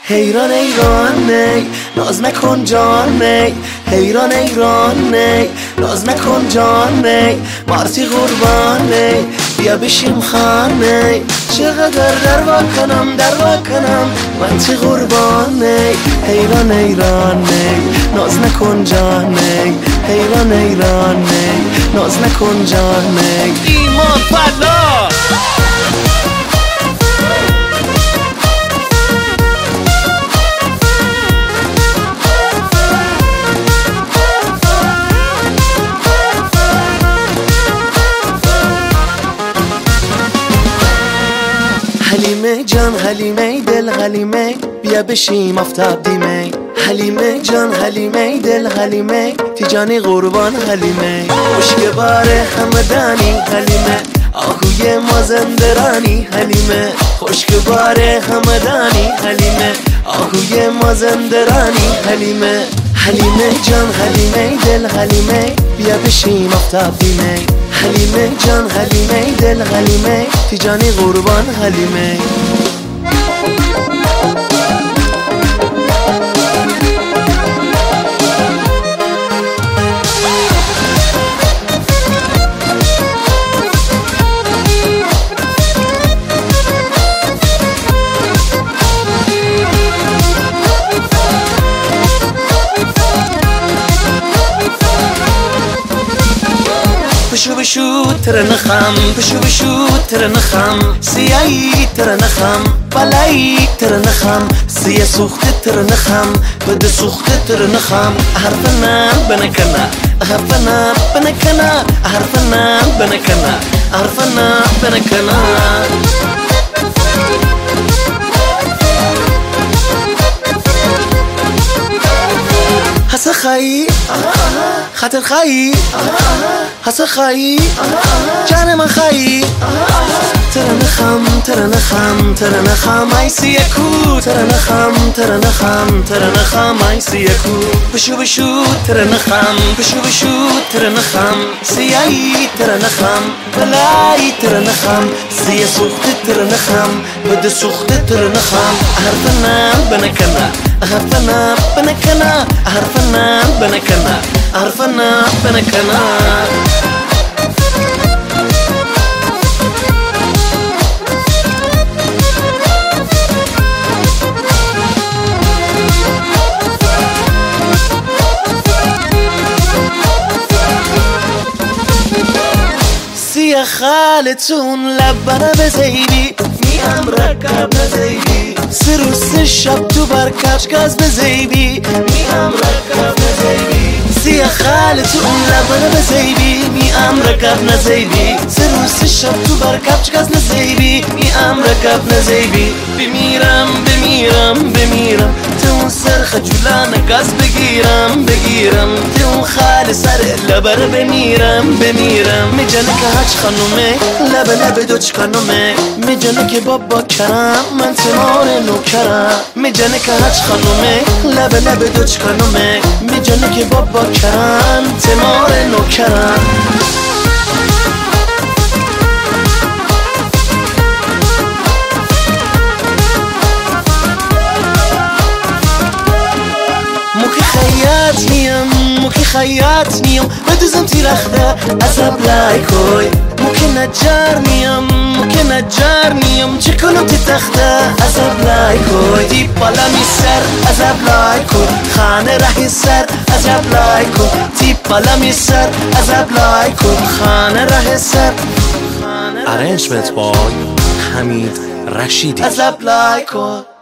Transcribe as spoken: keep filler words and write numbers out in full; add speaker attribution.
Speaker 1: حیران ایران نی ناز نکن جان نی حیران ایران نی ناز نکن جان نی مارتی قربان نی بیا بشیم خانه چقدر دروا کنم دروا کنم من تی قربان نی حیران ایران نی ناز نکن جان نی حیران ایران نی ناز نکن جان نی
Speaker 2: ایمان فلا
Speaker 1: حلیمه جان حلیمه دل حلیمه بیا بشیم آفتاب دیمه حلیمه جان حلیمه دل حلیمه تیجانی قربان حلیمه مشک باره همدانی حلیمه آهوی مازندرانی حلیمه خشک باره همدانی حلیمه آهوی مازندرانی حلیمه حلیمه جان حلیمه دل حلیمه بیا بشیم آفتاب دیمه حلیمه جان حلیمه دل حلیمه تیجانی قربان حلیمه بشو بشو تر نخم بشو بشو تر نخم سیایی تر نخم بلایی تر نخم سیه سوخت تر نخم بد سوخت تر نخم حرفنا بنکنا حرفنا بنکنا حرفنا بنکنا حرفنا بنکنا حس خایی خاطر خایی حس خایی جان من خایی تر نخم تر نخم تر نخم ای سیکو تر نخم تر نخم تر نخم ای سیکو بشو بشو تر نخم بشو بشو تر نخم سیایی تر نخم بلایی تر نخم سیه سوخت تر نخم بد سوخت تر نخم حرفنا بنکنا حرفنا بنکنا حرفنا بنکنا حرفنا بنکنا سیه خالتون لبنه بزیبی میام رکب نزیبی سه روز سه شب تو برکش گاز بزیبی میام رکب نزیبی سیه خالتون لبنه بزیبی میام رکب نزیبی سه روز سه شب تو برکش گاز نزیبی میام رکب نزیبی بمیرم بمیرم بمیرم تو سر خجولانه گاز بگیرم بگیرم تو خال سر لبر بمیرم بمیرم میجنه که هچ خانومه لب لب دوچ خانومه میجنه که بابا کرم من تمار نوکرم میجنه که هچ خانومه لب لب دوچ خانومه میجنه که بابا کرم تمار نوکرم موکی خیاط نیم موکی خیاط نیم بدوزم تیرخته عذاب لایکوی موکی نجار نیم موکی نجار نیم چه کنم تی تخته عذاب لایکوی دی بالا می سر عذاب لایکوی خانه رهی سر عذاب لایکوی دی بالا می سر عذاب لایکوی خانه رهی سر
Speaker 2: Arrangement by Hamid Rashidi.
Speaker 1: عذاب لایکوی